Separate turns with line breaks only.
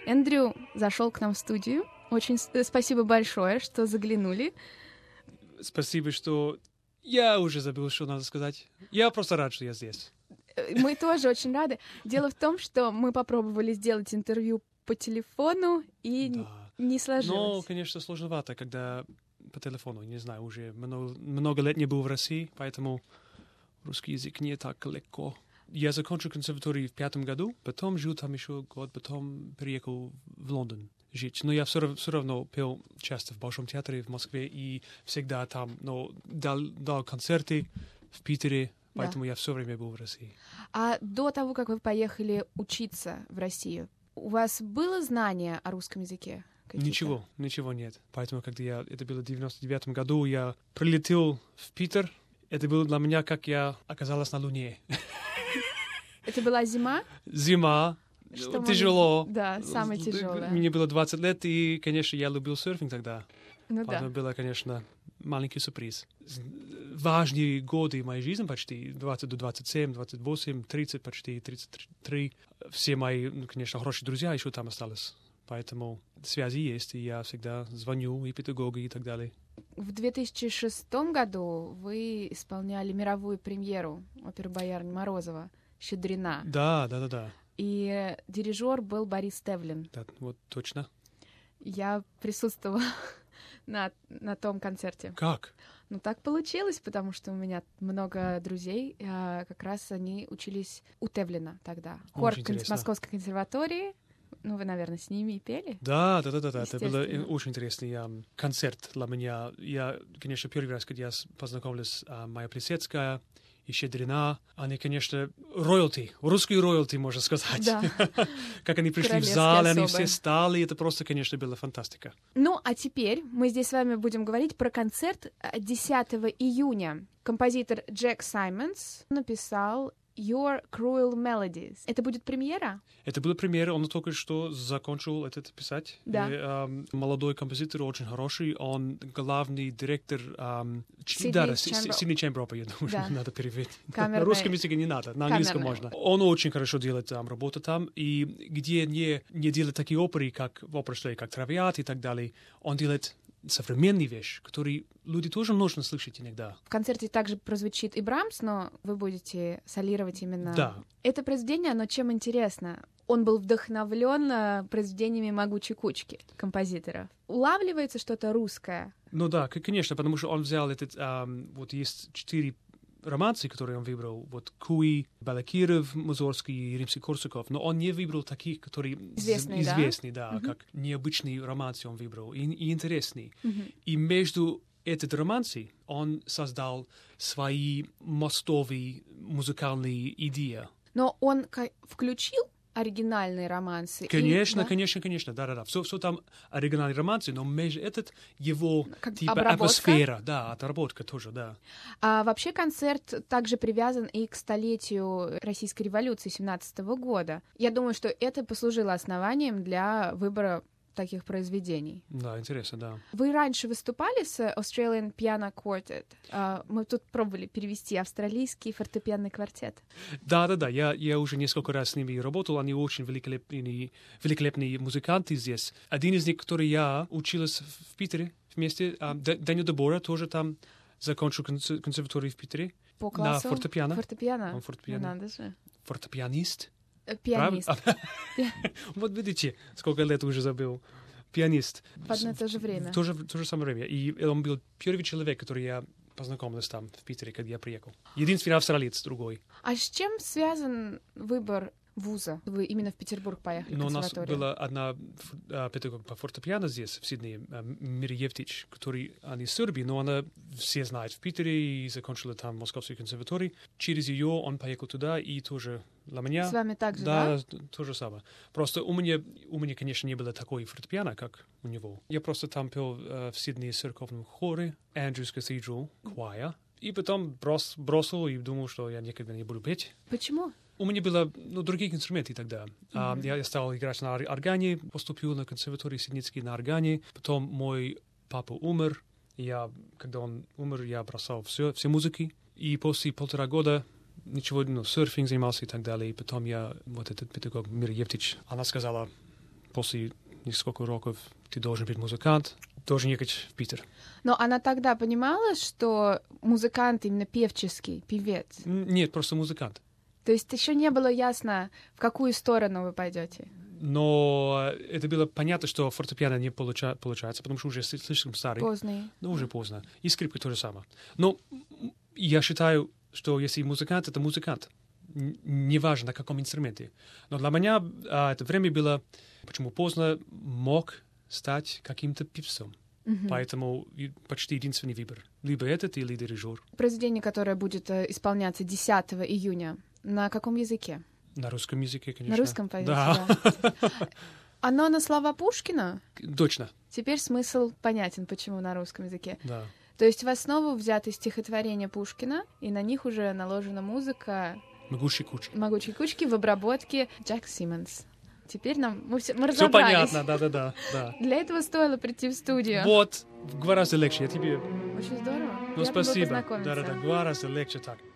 Эндрю зашел к нам в студию. Очень спасибо большое, что заглянули.
Спасибо, что... Я уже забыл, что надо сказать. Я просто рад, что я здесь.
Мы тоже очень рады. Дело в том, что мы попробовали сделать интервью по телефону, и не сложилось.
Ну, конечно, сложновато, когда по телефону, не знаю, уже много лет не был в России, поэтому русский язык не так легко. Я закончил консерваторию в 5 году, потом жил там еще год, потом переехал в Лондон жить. Но я все равно пел часто в Большом театре в Москве и всегда там, дал концерты в Питере, поэтому я все время был в России.
А до того, как вы поехали учиться в Россию, у вас было знание о русском языке?
Ничего нет. Поэтому, когда это было в 99 году, я прилетел в Питер. Это было для меня, как я оказалась на Луне.
Это была зима?
Зима. Тяжело.
Да, самое тяжелое.
Мне было 20 лет, и, конечно, я любил серфинг тогда.
Ну
поэтому было, конечно, маленький сюрприз. Важные годы моей жизни почти, 20 до 27, 28, 30, почти 33. Все мои, конечно, хорошие друзья еще там остались. Поэтому связи есть, и я всегда звоню, и педагоги, и так далее.
В 2006 году вы исполняли мировую премьеру оперы «Боярыня Морозова» «Щедрина».
Да.
И дирижер был Борис Тевлин.
Да, вот точно.
Я присутствовала на том концерте.
Как?
Ну, так получилось, потому что у меня много друзей, как раз они учились у Тевлина тогда. Хор Московской консерватории. Ну, вы, наверное, с ними и пели?
Да. Это был очень интересный концерт для меня. Я, конечно, первый раз, когда я познакомилась, моя Плесецкая и Щедрина, они, конечно, русские роялти, можно сказать.
Да.
Как они пришли в зал, они все стали, это просто, конечно, была фантастика.
Ну, а теперь мы здесь с вами будем говорить про концерт 10 июня. Композитор Джек Саймонс написал Your Cruel Melodies. Это будет премьера?
Это была премьера, он только что закончил это писать.
Да.
Молодой композитор, очень хороший, он главный директор Сидней Chamber Opera, я думаю, надо перевести. На русском языке не надо, на английском можно. Он очень хорошо делает работу там, и где не делает такие оперы, как в опере, как «Травиат» и так далее, он делает современные вещи, которые люди тоже нужно слышать иногда.
В концерте также прозвучит и Брамс, но вы будете солировать именно...
Да.
Это произведение, оно чем интересно? Он был вдохновлен произведениями «Могучей кучки» композиторов. Улавливается что-то русское?
Ну да, конечно, потому что он взял этот... вот есть 4 романсы, которые он выбрал, вот Куи, Балакиров, Музорский и Римский-Корсаков, но он не выбрал таких, которые известные, да, как необычные романсы он выбрал, и интересные. И между этими романсами он создал свои мостовые музыкальные идеи.
Но он включил оригинальные романсы?
Конечно, да. Все там оригинальные романсы, но между этот его атмосфера, да, отработка тоже, да.
А вообще концерт также привязан и к столетию Российской революции 17 года. Я думаю, что это послужило основанием для выбора таких произведений.
Да, интересно, да.
Вы раньше выступали с Australian Piano Quartet? Мы тут пробовали перевести австралийский фортепианный квартет.
Да. Я уже несколько раз с ними работал. Они очень великолепные музыканты здесь. Один из них, который я училась в Питере вместе, Данил Дебора, тоже там закончил консерваторию в Питере.
По классу?
На фортепиано.
Фортепиано?
Он фортепиано.
Ну, надо же.
Фортепианист.
Пианист.
Вот видите, сколько лет уже забыл. Пианист.
В одно и то же время.
В то же самое время. И он был первый человек, который я познакомилась там, в Питере, когда я приехал. Единственный австралиец, другой.
А с чем связан выбор вуза? Вы именно в Петербург поехали в консерваторию?
У нас была одна педагог по фортепиано здесь, в Сиднее, Мира Евтич, который она из Сербии, но она все знает в Питере и закончила там Московский консерваторий. Через ее он поехал туда и тоже для меня...
С вами также, да?
Да, то же самое. Просто у меня, конечно, не было такой фортепиано, как у него. Я просто там пел в Сиднее церковном хоре, Andrews Cathedral Choir, и потом бросил и думал, что я никогда не буду петь.
Почему?
У меня было другие инструменты тогда. Я стал играть на органе, поступил на консерваторию Сиднейский на органе. Потом мой папа умер. Когда он умер, я бросал все музыки. И после 1,5 года ничего, серфинг занимался и так далее. И потом этот педагог Мира Евтич, она сказала, после нескольких уроков ты должен быть музыкант, должен ехать в Питер.
Но она тогда понимала, что музыкант именно певческий, певец?
Нет, просто музыкант.
То есть еще не было ясно, в какую сторону вы пойдете?
Но это было понятно, что фортепиано не получается, потому что уже слишком старый.
Поздно.
Ну, уже поздно. И скрипка то же самое. Но я считаю, что если музыкант, это музыкант. Неважно, на каком инструменте. Но для меня это время было, почему поздно мог стать каким-то певцом. Поэтому почти единственный выбор. Либо этот, или дирижер.
Произведение, которое будет исполняться 10 июня, на каком языке?
На русском языке, конечно.
На русском поете,
да.
Оно на слова Пушкина?
Точно.
Теперь смысл понятен, почему на русском языке.
Да.
То есть в основу взяты стихотворения Пушкина, и на них уже наложена музыка
«Могучие кучки».
«Могучие кучки» в обработке Джек Симмонс. Теперь мы разобрались.
Все понятно, да.
Для этого стоило прийти в студию.
Вот, гораздо легче. Я тебе...
Очень здорово.
Ну, спасибо.
Познакомиться.
Да, гораздо легче так.